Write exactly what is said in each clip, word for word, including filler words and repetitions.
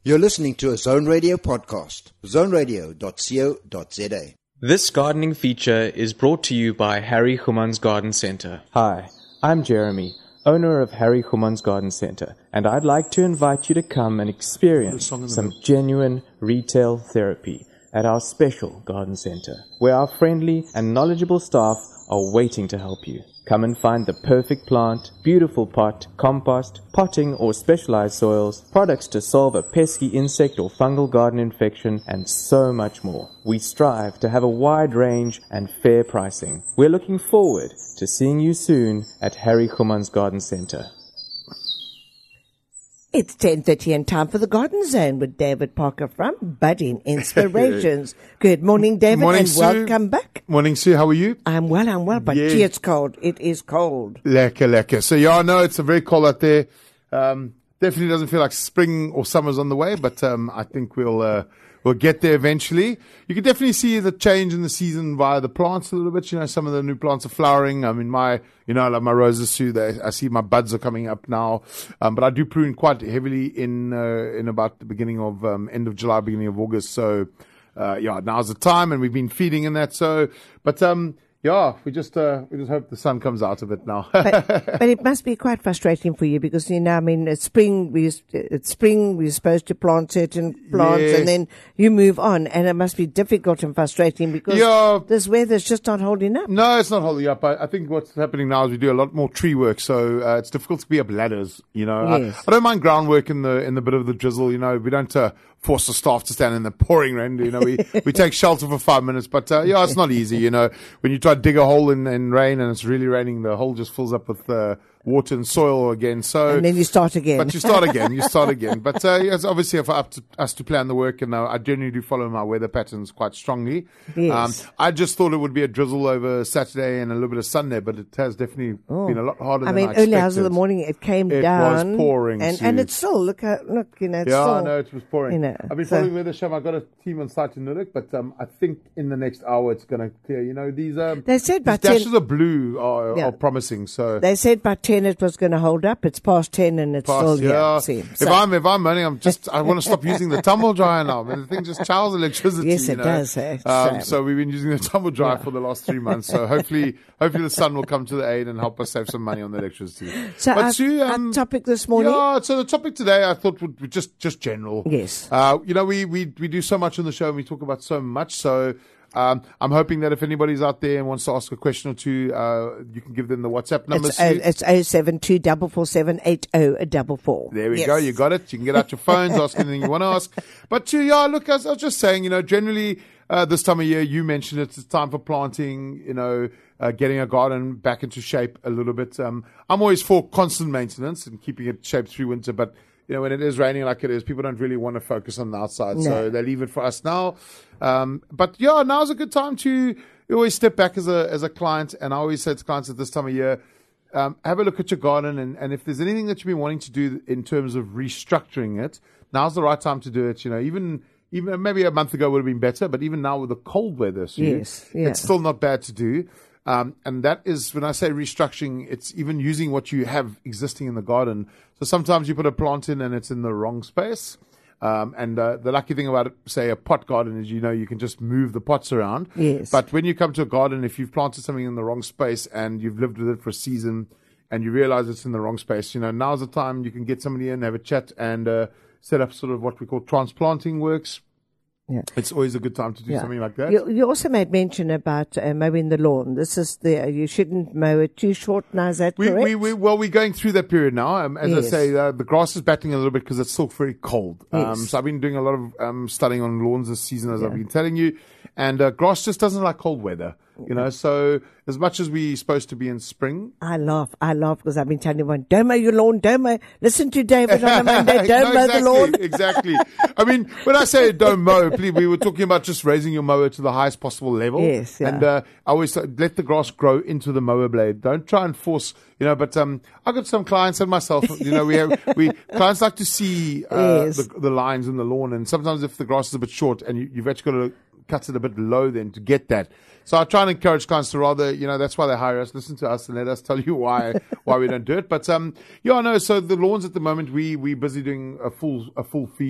You're listening to a Zone Radio podcast, zone radio dot co dot za. This gardening feature is brought to you by Harry Gumans Garden Center. Hi, I'm Jeremy, owner of Harry Gumans Garden Center, and I'd like to invite you to come and experience some genuine retail therapy at our special garden center, where our friendly and knowledgeable staff are waiting to help you. Come and find the perfect plant, beautiful pot, compost, potting or specialized soils, products to solve a pesky insect or fungal garden infection, and so much more. We strive to have a wide range and fair pricing. We're looking forward to seeing you soon at Harry Gumans Garden Center. It's ten thirty and time for the Garden Zone with David Parker from Budding Inspirations. Good morning, David, morning, and Sue. Welcome back. Morning, Sue. How are you? I'm well, I'm well, but Yeah. gee, it's cold. It is cold. Lekker, lekker. So, yeah, I know it's very cold out there. Um, definitely doesn't feel like spring or summer's on the way, but um, I think we'll uh, we'll get there eventually. You can definitely see the change in the season via the plants a little bit. You know, some of the new plants are flowering. I mean, my, you know, I love my roses, Sue. They, I see my buds are coming up now. Um, but I do prune quite heavily in uh, in about the beginning of, um, end of July, beginning of August. So, uh, yeah, now's the time, and we've been feeding in that. So, but, um, yeah, we just uh, we just hope the sun comes out of it now. But, but it must be quite frustrating for you because, you know, I mean, it's spring, we, it's spring, we're supposed to plant certain plants Yes. and then you move on, and it must be difficult and frustrating because Yeah. this weather's just not holding up. No, it's not holding up. I, I think what's happening now is we do a lot more tree work, so uh, it's difficult to be up ladders. You know, Yes. I, I don't mind groundwork in the in the bit of the drizzle. You know, we don't uh, force the staff to stand in the pouring rain. You know, we we take shelter for five minutes, but uh, yeah, it's not easy. You know, when you try to dig a hole in, in rain and it's really raining, the hole just fills up with uh, water and soil again. So And then you start again. But you start again. You start again. But uh, yeah, it's obviously for up to us to plan the work, and uh, I generally do follow my weather patterns quite strongly. Yes. Um, I just thought it would be a drizzle over Saturday and a little bit of Sunday, but it has definitely been a lot harder I than mean, I early expected. hours of the morning, it came It down. was pouring, And, Sue. and it's still, look, uh, look, you know, it's Yeah, still. I know it was pouring. You know, I've been so- following weather show. I've got a team on site in Nuremberg, but um, I think in the next hour it's going to clear. You know, these um, They said by these dashes ten of blue are, Yeah. are promising. So They said by ten it was going to hold up. It's past ten and it's Past, still here. yeah. it seems. If So- I'm if I'm moaning, I'm just I want to stop using the tumble dryer now. Man, the thing just chows electricity. Yes, you it know. does, eh? Um, Shame. so we've been using the tumble dryer for the last three months. So hopefully, hopefully the sun will come to the aid and help us save some money on the electricity. So but our, Sue, our um, topic this morning. yeah. So the topic today, I thought would be just just general. Yes. Uh, you know, we we we do so much on the show, and we talk about so much. So. Um, I'm hoping that if anybody's out there and wants to ask a question or two, uh, you can give them the WhatsApp number. It's, oh, Sue. it's oh seven two four four seven eight oh double four. There we Yes. go. You got it. You can get out your phones, ask anything you want to ask. But to, yeah, look, as I was just saying, you know, generally uh, this time of year, you mentioned it, it's time for planting, you know, uh, getting a garden back into shape a little bit. Um, I'm always for constant maintenance and keeping it shaped through winter, but you know, when it is raining like it is, people don't really want to focus on the outside, No. so they leave it for us now. Um, but yeah, now's a good time to always step back as a as a client, and I always say to clients at this time of year, um, have a look at your garden, and, and if there's anything that you've been wanting to do in terms of restructuring it, now's the right time to do it. You know, even even maybe a month ago would have been better, but even now with the cold weather, Sue, Yes, yeah. it's still not bad to do. Um, and that is, when I say restructuring, it's even using what you have existing in the garden. So sometimes you put a plant in and it's in the wrong space. Um, and uh, the lucky thing about, say, a pot garden is, you know, you can just move the pots around. Yes. But when you come to a garden, if you've planted something in the wrong space and you've lived with it for a season and you realize it's in the wrong space, you know, now's the time you can get somebody in, have a chat, and uh, set up sort of what we call transplanting works. Yeah. It's always a good time to do Yeah. something like that. You, you also made mention about uh, mowing the lawn. This is the, you shouldn't mow it too short now, is that We, correct? we, we, well, we're going through that period now. Um, as Yes. I say, uh, the grass is battling a little bit because it's still very cold. Um, Yes. so I've been doing a lot of um, studying on lawns this season, as Yeah. I've been telling you. And uh, grass just doesn't like cold weather, you know. So as much as we're supposed to be in spring, I laugh. I laugh because I've been telling everyone, don't mow your lawn, don't mow. Listen to David on a Monday, don't No, mow exactly, the lawn. exactly. I mean, when I say don't mow, please, we were talking about just raising your mower to the highest possible level. Yes, yeah. And uh, I always say, let the grass grow into the mower blade. Don't try and force, you know. But um, I've got some clients and myself, you know, we have we clients like to see uh, Yes. the, the lines in the lawn, and sometimes if the grass is a bit short, and you, you've actually got to cut it a bit low then to get that. So I try and encourage clients to rather, you know, that's why they hire us, listen to us and let us tell you why why we don't do it. But um, yeah, no. So the lawns at the moment, we we busy doing a full a full feed.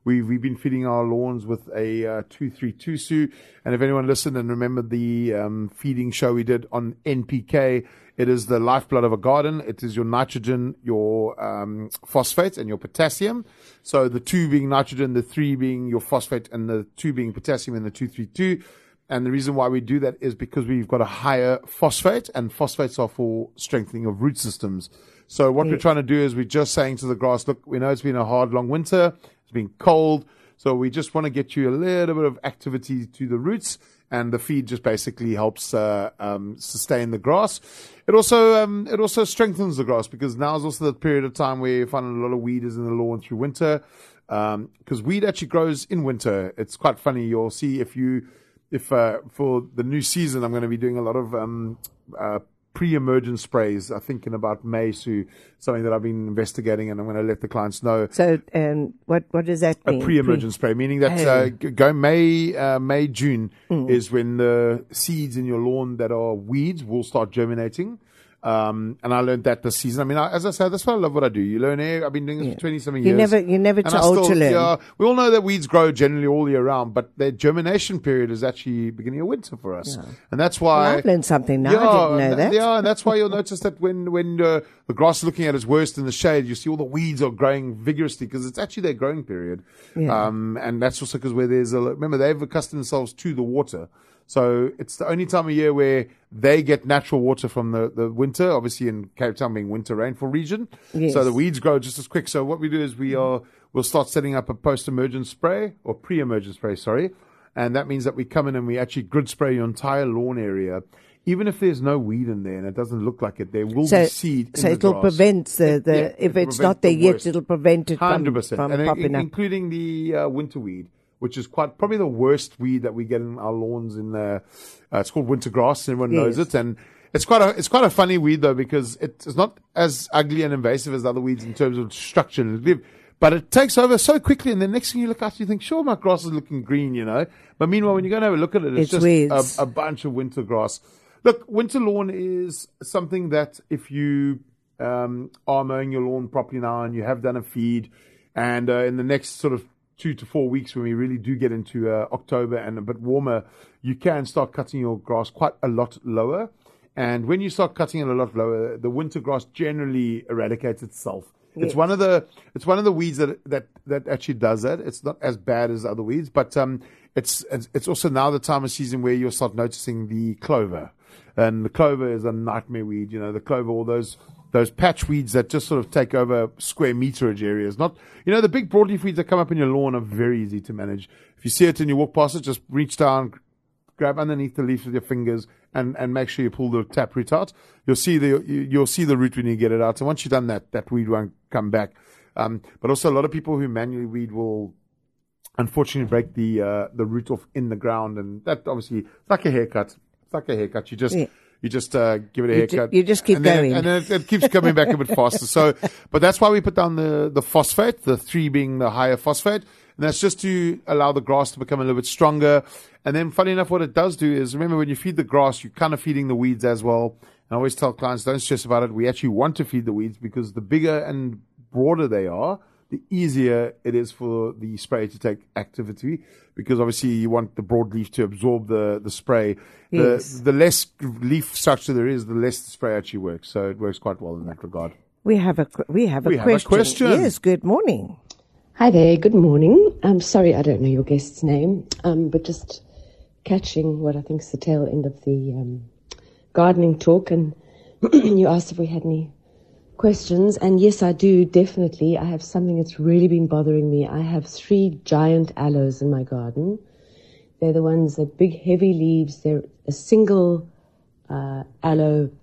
We've, we've been feeding our lawns with a uh, two three Tusu. And if anyone listened and remembered the um, feeding show we did on N P K, it is the lifeblood of a garden. It is your nitrogen, your um, phosphate, and your potassium. So the two being nitrogen, the three being your phosphate, and the two being potassium in the two three two. And the reason why we do that is because we've got a higher phosphate, and phosphates are for strengthening of root systems. So what yeah. we're trying to do is we're just saying to the grass, look, we know it's been a hard, long winter. It's been cold. So we just want to get you a little bit of activity to the roots. And the feed just basically helps uh, um, sustain the grass. It also um, it also strengthens the grass, because now is also the period of time where you find a lot of weeders in the lawn through winter. Because um, weed actually grows in winter. It's quite funny. You'll see if you if uh, for the new season, I'm going to be doing a lot of um, uh, pre-emergent sprays, I think in about May, so something that I've been investigating, and I'm going to let the clients know. So um, what what does that mean? A pre-emergent Pre- spray, meaning that uh, go May, uh, May, June mm. is when the seeds in your lawn that are weeds will start germinating. Um, and I learned that this season. I mean, I, as I said, that's why I love what I do. You learn here. I've been doing this yeah. for twenty-something years. You never, you're never too old to learn. Yeah, we all know that weeds grow generally all year round, but their germination period is actually beginning of winter for us. Yeah. And that's why... Well, I've learned something now. Yeah, I didn't know that. Yeah, and that's why you'll notice that when, when uh, the grass is looking at its worst in the shade, you see all the weeds are growing vigorously, because it's actually their growing period. Yeah. Um, and that's also because where there's a... Remember, they've accustomed themselves to the water. So it's the only time of year where they get natural water from the, the winter, obviously in Cape Town being winter rainfall region. Yes. So the weeds grow just as quick. So what we do is we are, we'll start setting up a post-emergent spray, or pre-emergent spray, sorry. And that means that we come in and we actually grid spray your entire lawn area. Even if there's no weed in there and it doesn't look like it, there will so, be seed in so the it'll grass. prevent the, the yeah, if it's not there yet, worst. It'll prevent it one hundred from, percent. from and popping in, up. Including the uh, winter weed, which is quite probably the worst weed that we get in our lawns. In the, uh, it's called winter grass. Everyone yes. knows it, and it's quite a it's quite a funny weed though, because it's not as ugly and invasive as other weeds in terms of structure and live, but it takes over so quickly. And the next thing you look at, you think, sure, my grass is looking green, you know. But meanwhile, when you go and have a look at it, it's, it's just a, a bunch of winter grass. Look, winter lawn is something that if you um, are mowing your lawn properly now and you have done a feed, and uh, in the next sort of two to four weeks when we really do get into uh, October and a bit warmer, you can start cutting your grass quite a lot lower. And when you start cutting it a lot lower, the winter grass generally eradicates itself. Yes. It's one of the it's one of the weeds that that that actually does that. It's not as bad as other weeds, but um, it's it's also now the time of season where you'll start noticing the clover, and the clover is a nightmare weed. You know, the clover, all those. Those patch weeds that just sort of take over square meterage areas. Not, you know, the big broadleaf weeds that come up in your lawn are very easy to manage. If you see it and you walk past it, just reach down, grab underneath the leaf with your fingers, and, and make sure you pull the taproot out. You'll see the you'll see the root when you get it out. And once you've done that, that weed won't come back. Um, but also a lot of people who manually weed will unfortunately break the uh, the root off in the ground, and that obviously it's like a haircut. It's like a haircut. You just yeah. You just uh, give it a haircut. You, ju- you just keep and going. Then, and then it, it keeps coming back a bit faster. So, but that's why we put down the, the phosphate, the three being the higher phosphate. And that's just to allow the grass to become a little bit stronger. And then funny enough, what it does do is, remember when you feed the grass, you're kind of feeding the weeds as well. And I always tell clients, don't stress about it. We actually want to feed the weeds, because the bigger and broader they are, the easier it is for the spray to take activity, because obviously you want the broadleaf to absorb the, the spray. Yes. The, the less leaf structure there is, the less the spray actually works. So it works quite well in that regard. We have a, we have a, we question. Have a question. Yes, good morning. Hi there, good morning. I'm sorry I don't know your guest's name, um, but just catching what I think is the tail end of the um, gardening talk, and you asked if we had any questions, and yes, I do, definitely. I have something that's really been bothering me. I have three giant aloes in my garden. They're the ones that big, heavy leaves. They're a single uh, aloe,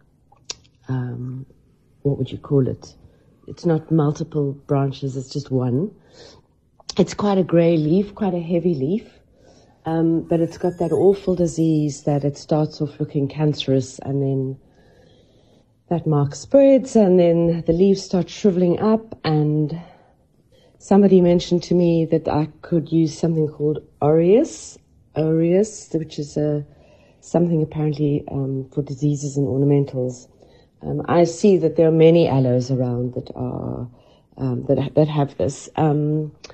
um, what would you call it? It's not multiple branches, it's just one. It's quite a grey leaf, quite a heavy leaf, um, but it's got that awful disease that it starts off looking cancerous, and then that mark spreads, and then the leaves start shriveling up. And somebody mentioned to me that I could use something called Aureus, Aureus, which is a, something apparently um, for diseases and ornamentals. Um, I see that there are many aloes around that are um, that that have this. Um,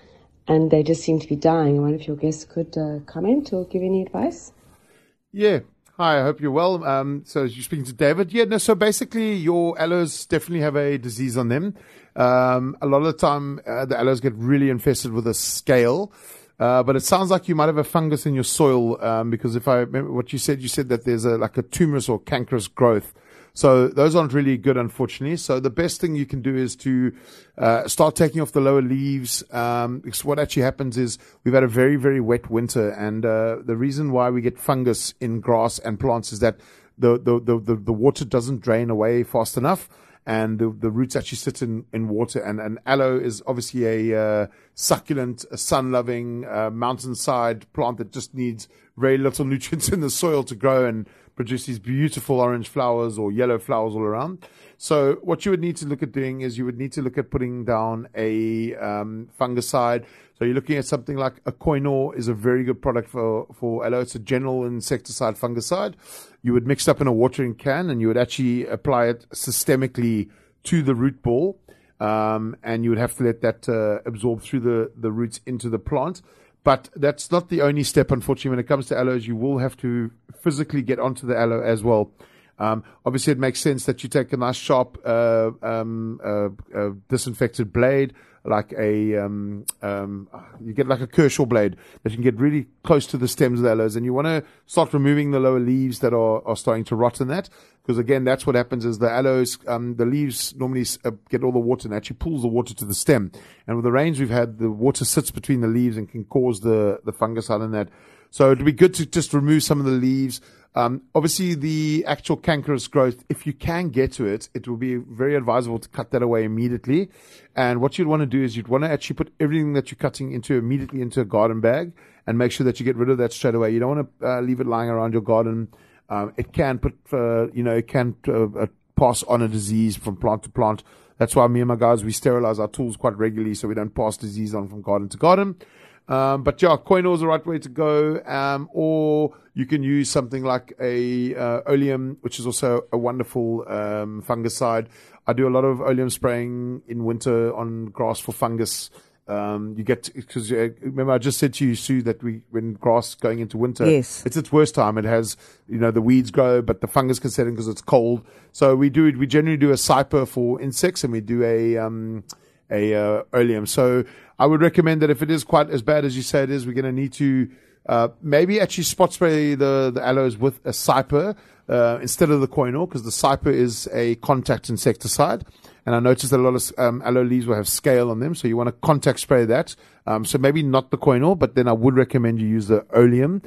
and they just seem to be dying. I wonder if your guests could uh, comment or give any advice. Yeah. Hi, I hope you're well. Um, so you're speaking to David. Yeah, no, so basically your aloes definitely have a disease on them. Um, a lot of the time, uh, the aloes get really infested with a scale. Uh, but it sounds like you might have a fungus in your soil, um, because if I remember what you said, you said that there's a, like a tumorous or cankerous growth. So those aren't really good, unfortunately. So the best thing you can do is to uh, start taking off the lower leaves. Um, because what actually happens is we've had a very, very wet winter, and uh, the reason why we get fungus in grass and plants is that the the the, the, the water doesn't drain away fast enough, and the, the roots actually sit in, in water. And, and aloe is obviously a uh, succulent, a sun-loving, uh, mountainside plant that just needs very little nutrients in the soil to grow and produce these beautiful orange flowers or yellow flowers all around. So what you would need to look at doing is you would need to look at putting down a um, fungicide. So you're looking at something like a Koinor is a very good product for, for aloe. It's a general insecticide fungicide. You would mix it up in a watering can, and you would actually apply it systemically to the root ball. Um, and you would have to let that uh, absorb through the, the roots into the plant. But that's not the only step, unfortunately. When it comes to aloes, you will have to physically get onto the aloe as well. Um, obviously, it makes sense that you take a nice sharp uh, um, uh, uh, disinfected blade, like a um, um, you get like a Kershaw blade that you can get really close to the stems of the aloes, and you want to start removing the lower leaves that are, are starting to rot in that. Because again, that's what happens is the aloes, um, the leaves normally uh, get all the water and actually pulls the water to the stem. And with the rains we've had, the water sits between the leaves and can cause the, the fungicide in that. So it'd be good to just remove some of the leaves. Um, obviously the actual cankerous growth, if you can get to it, it will be very advisable to cut that away immediately. And what you'd want to do is you'd want to actually put everything that you're cutting into immediately into a garden bag and make sure that you get rid of that straight away. You don't want to uh, leave it lying around your garden. Um, it can put, uh, you know, it can uh, uh, pass on a disease from plant to plant. That's why me and my guys, we sterilize our tools quite regularly so we don't pass disease on from garden to garden. Um, but yeah, Koinor is the right way to go. Um, or you can use something like a, uh, oleum, which is also a wonderful, um, fungicide. I do a lot of oleum spraying in winter on grass for fungus. Um, you get, because uh, remember I just said to you, Sue, that we, when grass going into winter, yes, it's its worst time. It has, you know, the weeds grow, but the fungus can set in because it's cold. So we do, we generally do a cyper for insects, and we do a, um, a, uh, oleum. So I would recommend that if it is quite as bad as you say it is, we're going to need to, uh, maybe actually spot spray the, the aloes with a cyper, uh, instead of the Koinor, because the cyper is a contact insecticide. And I noticed that a lot of um, aloe leaves will have scale on them, so you want to contact spray that. Um, so maybe not the Koinor, but then I would recommend you use the oleum.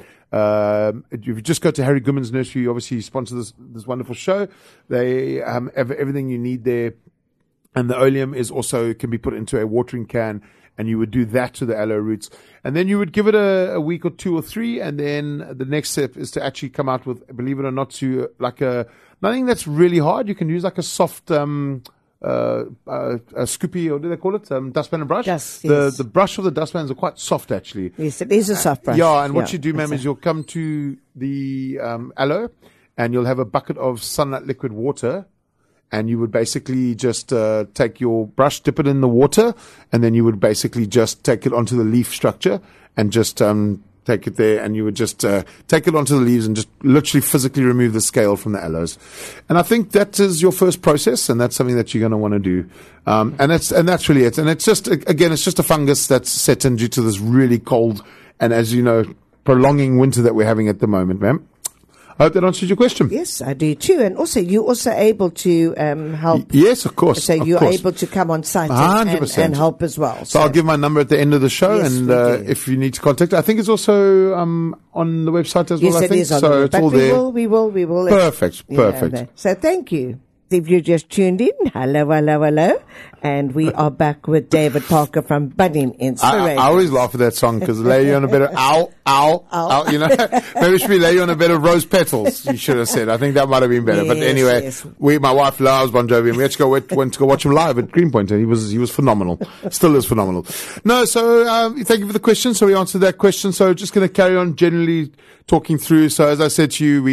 Um, if you just go to Harry Goodman's Nursery, obviously sponsor this this wonderful show. They um, have everything you need there, and the oleum is also can be put into a watering can, and you would do that to the aloe roots. And then you would give it a, a week or two or three, and then the next step is to actually come out with, believe it or not, to like a nothing that's really hard. You can use like a soft. Um, Uh, uh, a scoopy, or what do they call it? Um, dustpan and brush? Yes, the, yes. the brush of the dustpans are quite soft, actually. Yes, it is a soft brush. Yeah, and what yeah, you do, ma'am, a- is you'll come to the um, aloe, and you'll have a bucket of sunlight liquid water, and you would basically just uh, take your brush, dip it in the water, and then you would basically just take it onto the leaf structure and just um, take it there, and you would just uh, take it onto the leaves and just literally physically remove the scale from the aloes. And I think that is your first process, and that's something that you're going to want to do. Um, and that's and that's really it. And it's just, again, it's just a fungus that's set in due to this really cold and, as you know, prolonging winter that we're having at the moment, ma'am. I hope that answers your question. Yes, I do too. And also, you're also able to um, help. Yes, of course. So of you're course. able to come on site and, one hundred and, percent. and help as well. So, I'll give my number at the end of the show, Yes, and we uh, do. if you need to contact, I think it's also um, on the website as Yes, well. I it think is on so. the It's but all we there. will, we will, we will. Perfect, you know, perfect. that. So thank you. If you just tuned in, hello, hello, hello. And we are back with David Parker from Budding I, Inspiration. I always laugh at that song because lay you on a bed of ow, ow, ow, you know. Maybe it should be lay you on a bed of rose petals. You should have said. I think that might have been better. but Yes, anyway, yes. we, my wife loves Bon Jovi, and we actually go went, went to go watch him live at Greenpoint, and he was he was phenomenal. Still is phenomenal. No, so um, thank you for the question. So we answered that question. So just going to carry on generally talking through. So as I said to you, we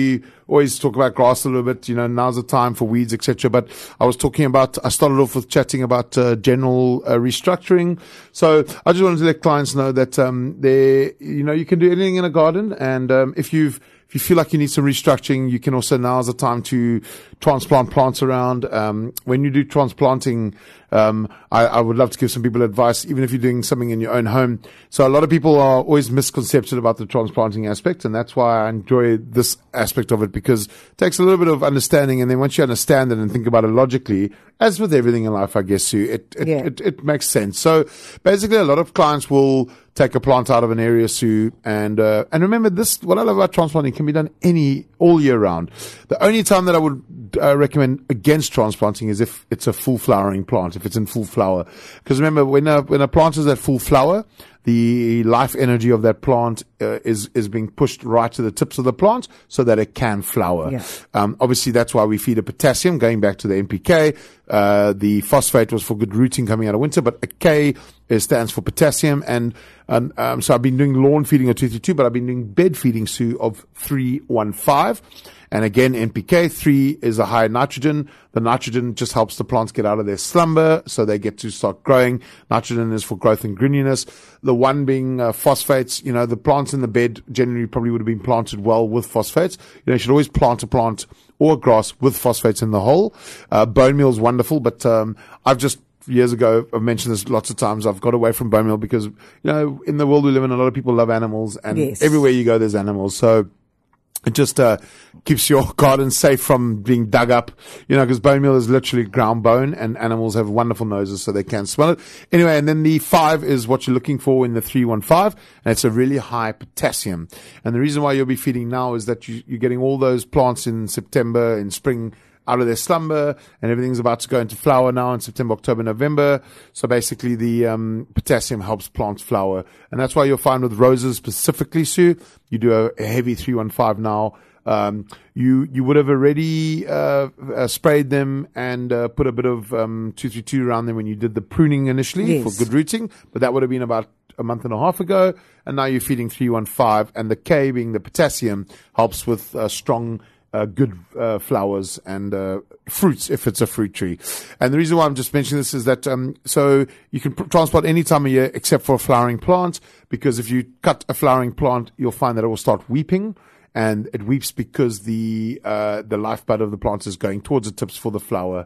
always talk about grass a little bit. You know, now's the time for weeds, et cetera. But I was talking about, I started off with chatting about uh, general uh, restructuring. So I just wanted to let clients know that um, they, you know, you can do anything in a garden, and um, if you've If you feel like you need some restructuring, you can also, now's the time to transplant plants around. Um, when you do transplanting, um, I, I would love to give some people advice, even if you're doing something in your own home. So a lot of people are always misconcepted about the transplanting aspect, and that's why I enjoy this aspect of it, because it takes a little bit of understanding, and then once you understand it and think about it logically, as with everything in life, I guess, Sue, it, it, yeah. it, it makes sense. So basically, a lot of clients will take a plant out of an area, Sue, and uh, and remember this, what I love about transplanting can be done any, all year round. The only time that I would uh, recommend against transplanting is if it's a full flowering plant, if it's in full flower. Because remember, when a, when a plant is at full flower, the life energy of that plant uh, is is being pushed right to the tips of the plant so that it can flower. Yeah. Um, obviously, that's why we feed it potassium, going back to the N P K. Uh, the phosphate was for good rooting coming out of winter, but a K is, stands for potassium. And, and um, so I've been doing lawn feeding of two thirty-two, but I've been doing bed feeding, Sue, of three one five. And again, N P K, three is a higher nitrogen. The nitrogen just helps the plants get out of their slumber, so they get to start growing. Nitrogen is for growth and greeniness. The one being uh, phosphates. You know, the plants in the bed generally probably would have been planted well with phosphates. You know, you should always plant a plant or a grass with phosphates in the hole. Uh, bone meal is wonderful, but um, I've just years ago, I've mentioned this lots of times, I've got away from bone meal because, you know, in the world we live in, a lot of people love animals, and yes. everywhere you go, there's animals. So it just uh, keeps your garden safe from being dug up, you know, because bone meal is literally ground bone, and animals have wonderful noses so they can smell it. Anyway, and then the five is what you're looking for in the three one five, and it's a really high potassium. And the reason why you'll be feeding now is that you, you're getting all those plants in September, in spring, out of their slumber, and everything's about to go into flower now in September, October, November. So basically the um, potassium helps plants flower. And that's why you'll find with roses specifically, Sue, you do a, a heavy three one five now. Um, you, you would have already uh, uh, sprayed them and uh, put a bit of um, two thirty-two around them when you did the pruning initially, yes, for good rooting, but that would have been about a month and a half ago. And now you're feeding three one five, and the K being the potassium helps with uh, strong Uh, good uh, flowers and uh, fruits if it's a fruit tree. And the reason why I'm just mentioning this is that um, so you can pr- transplant any time of year except for a flowering plant, because if you cut a flowering plant, you'll find that it will start weeping, and it weeps because the uh, the lifeblood of the plant is going towards the tips for the flower.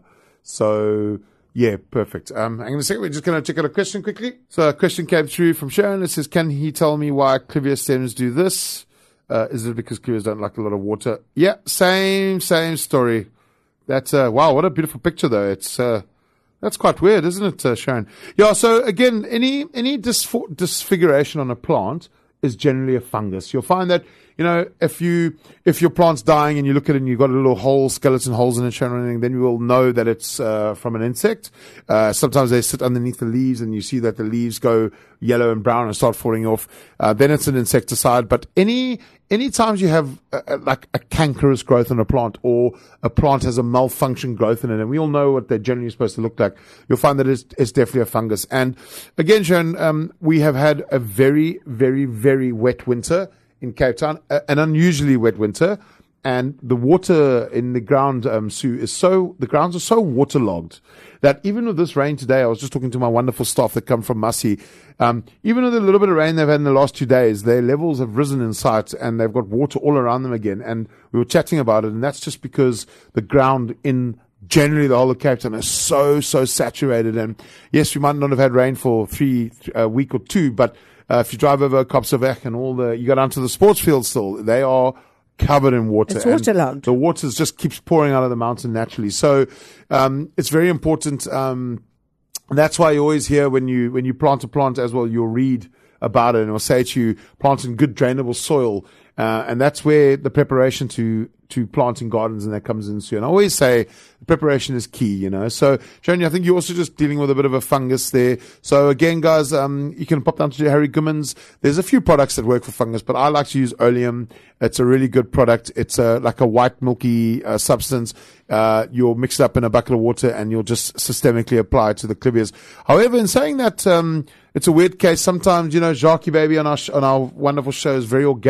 So yeah, perfect. Um, I'm going to say we're just going to check out a question quickly. So a question came through from Sharon. It says, can he tell me why clivia stems do this? Uh, is it because clivias don't like a lot of water? Yeah, same, same story. That's, uh, wow, what a beautiful picture though. It's, uh, that's quite weird, isn't it, uh, Sharon? Yeah, so again, any, any disfor- disfiguration on a plant is generally a fungus. You'll find that, you know, if you, if your plant's dying and you look at it and you've got a little hole, skeleton holes in it, Sharon, or anything, then you will know that it's, uh, from an insect. Uh, sometimes they sit underneath the leaves and you see that the leaves go yellow and brown and start falling off. Uh, then it's an insecticide. But any, any times you have uh, like a cankerous growth in a plant, or a plant has a malfunction growth in it, and we all know what they're generally supposed to look like, you'll find that it's, it's definitely a fungus. And again, Sharon, um, we have had a very, very, very wet winter in Cape Town, uh, an unusually wet winter. And the water in the ground, um, Sue, is so, the grounds are so waterlogged that even with this rain today, I was just talking to my wonderful staff that come from Massey. Um, even with a little bit of rain they've had in the last two days, their levels have risen in sight and they've got water all around them again. And we were chatting about it, and that's just because the ground in generally the whole of Cape Town is so, so saturated. And yes, we might not have had rain for three, a week or two, but uh, if you drive over Kopseweg and all the, you go down to the sports field still, they are covered in water. It's waterlogged. The water just keeps pouring out of the mountain naturally. So um, it's very important. Um, that's why you always hear when you when you plant a plant as well, you'll read about it and it'll say to you, plant in good drainable soil. Uh, and that's where the preparation to to planting gardens and that comes in soon. I always say preparation is key, you know. So, Joni, I think you're also just dealing with a bit of a fungus there. So again, guys, um, you can pop down to Harry Gummans. There's a few products that work for fungus, but I like to use Oleum. It's a really good product. It's a, like a white milky uh, substance. Uh, you'll mix it up in a bucket of water and you'll just systemically apply it to the clivias. However, in saying that, um, it's a weird case. Sometimes, you know, Jackie Baby on our, sh- on our wonderful show is very organic.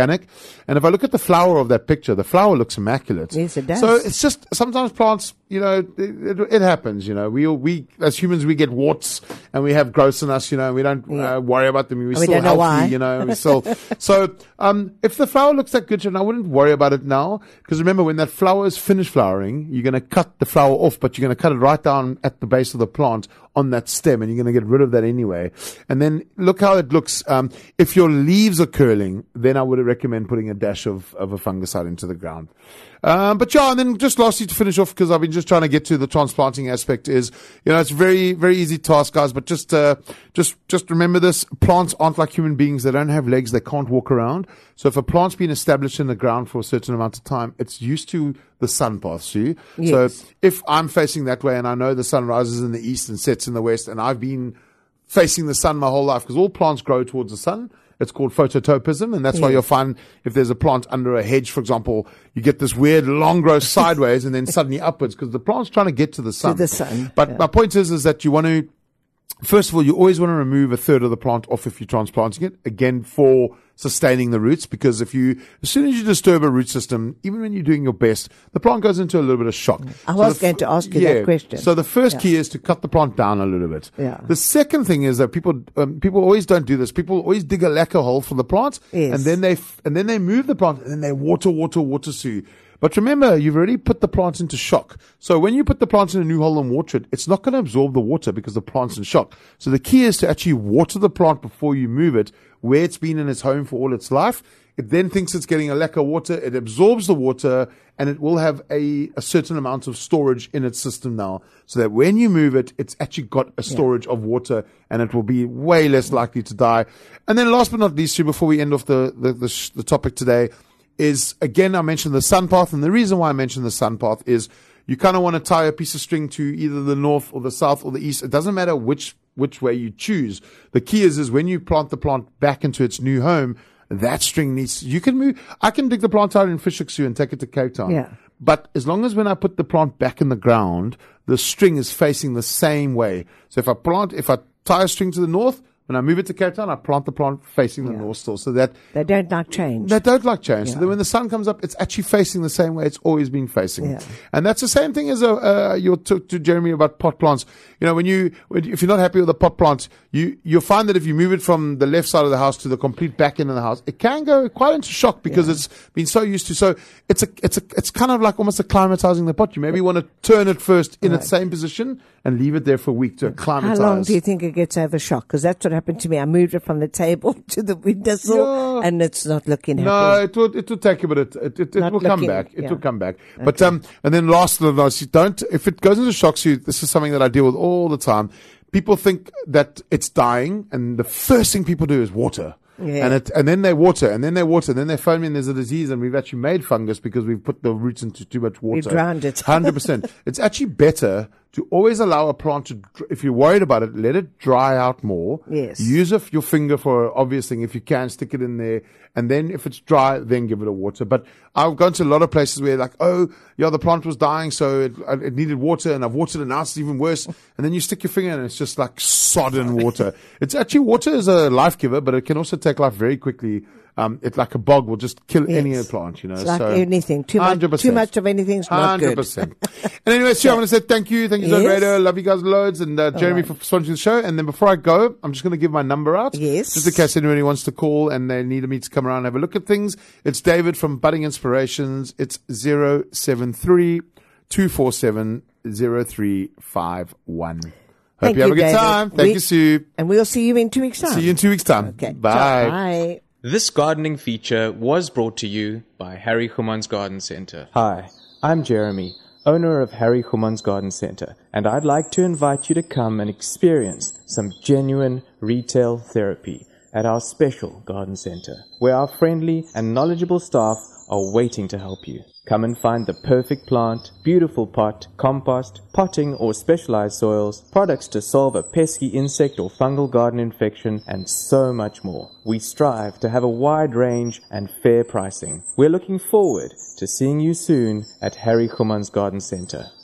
And if I look at the flower of that picture, the flower looks immaculate. Yes, it does. So it's just, sometimes plants, you know, it, it, it happens, you know. We, we, as humans, we get warts and we have growths in us, you know, and we don't Yeah. uh, worry about them. We're we still don't know healthy, why. you know, we still, so, um, if the flower looks that good, I wouldn't worry about it now. Because remember, when that flower is finished flowering, you're going to cut the flower off, but you're going to cut it right down at the base of the plant on that stem, and you're going to get rid of that anyway. And then look how it looks. Um, if your leaves are curling, then I would recommend putting a dash of, of a fungicide into the ground. Um, but yeah, and then just lastly to finish off, because I've been just trying to get to the transplanting aspect, is, you know, it's very, very easy task, guys, but just, uh, just, just remember this. Plants aren't like human beings. They don't have legs. They can't walk around. So if a plant's been established in the ground for a certain amount of time, it's used to the sun path, see? Yes. So if I'm facing that way and I know the sun rises in the east and sets in the west, and I've been facing the sun my whole life, because all plants grow towards the sun. It's called phototropism, and that's why Yes. you'll find if there's a plant under a hedge, for example, you get this weird long growth sideways and then suddenly upwards, because the plant's trying to get to the sun. the sun, But yeah. my point is, is that you want to, first of all, you always want to remove a third of the plant off if you're transplanting it, again, for sustaining the roots, because if you, as soon as you disturb a root system, even when you're doing your best, the plant goes into a little bit of shock. I So was the going f- to ask you yeah, that question. So the first Yeah. key is to cut the plant down a little bit. Yeah. The second thing is that people, um, people always don't do this. People always dig a lacquer hole for the plant, Yes. and then they, f- and then they move the plant, and then they water, water, water Sue. But remember, you've already put the plant into shock. So when you put the plant in a new hole and water it, it's not going to absorb the water because the plant's in shock. So the key is to actually water the plant before you move it, where it's been in its home for all its life. It then thinks it's getting a lacquer water. It absorbs the water, and it will have a, a certain amount of storage in its system now, so that when you move it, it's actually got a storage of water, and it will be way less likely to die. And then last but not least, Sue, before we end off the, the, the, sh- the topic today, is, again, I mentioned the sun path, and the reason why I mentioned the sun path is you kind of want to tie a piece of string to either the north or the south or the east. It doesn't matter which which way you choose. The key is, is when you plant the plant back into its new home, that string needs, you can move, I can dig the plant out in Fish Hoek Zoo and take it to Cape Town. Yeah. But as long as when I put the plant back in the ground, the string is facing the same way. So if I plant, if I tie a string to the north, when I move it to Cape Town, I plant the plant facing the Yeah. north still, so that They don't like change. they don't like change. So Yeah. that when the sun comes up, it's actually facing the same way it's always been facing. Yeah. And that's the same thing as a, uh, you talked to Jeremy about pot plants. You know, when you, when, if you're not happy with a pot plant, you, you'll find that if you move it from the left side of the house to the complete back end of the house, it can go quite into shock because Yeah. it's been so used to. So it's a, it's a, it's kind of like almost acclimatizing the pot. You maybe want to turn it first in Right. its same position and leave it there for a week to How acclimatize. long do you think it gets over shock? Because that's what happened to me. I moved it from the table to the windowsill, Yeah. and it's not looking happy. No, it will, it will take a bit. It, it, it, it Not will come looking- back. It yeah. will come back. But, um, and then last, last, you don't, if it goes into shock, you, this is something that I deal with all the time. People think that it's dying, and the first thing people do is water. Yeah. And it, and then they water, and then they water, and then they phone me and there's a disease, and we've actually made fungus because we've put the roots into too much water. drowned it. one hundred percent. It's actually better to always allow a plant to, dr- if you're worried about it, let it dry out more. Yes. Use a, your finger for an obvious thing. If you can, stick it in there. And then if it's dry, then give it a water. But I've gone to a lot of places where like, oh, yeah, the plant was dying, so it, it needed water, and I've watered it, and now it's even worse. And then you stick your finger in, and it's just like sodden water. It's actually, water is a life giver, but it can also take life very quickly. Um, it's like a bog will just kill Yes. any plant, you know. It's like so anything. Too much, one hundred percent. too much of anything's not good. one hundred percent. And anyway, Stu, I want to say thank you. Thank you, Zone Yes. Radio. Love you guys loads. And uh, Jeremy right. for sponsoring the show. And then before I go, I'm just going to give my number out. Yes. Just in case anybody wants to call and they need me to come around and have a look at things. It's David from Budding Inspirations. It's zero seven three, two four seven, zero three five one. Hope Thank you have you, a good David. time. Thank We- you, Sue. And we'll see you in two weeks' time. See you in two weeks' time. Okay. Bye. Bye. This gardening feature was brought to you by Harry Human's Garden Center. Hi, I'm Jeremy, owner of Harry Human's Garden Center, and I'd like to invite you to come and experience some genuine retail therapy at our special garden center, where our friendly and knowledgeable staff are waiting to help you. Come and find the perfect plant, beautiful pot, compost, potting or specialized soils, products to solve a pesky insect or fungal garden infection, and so much more. We strive to have a wide range and fair pricing. We're looking forward to seeing you soon at Harry Human's Garden Center.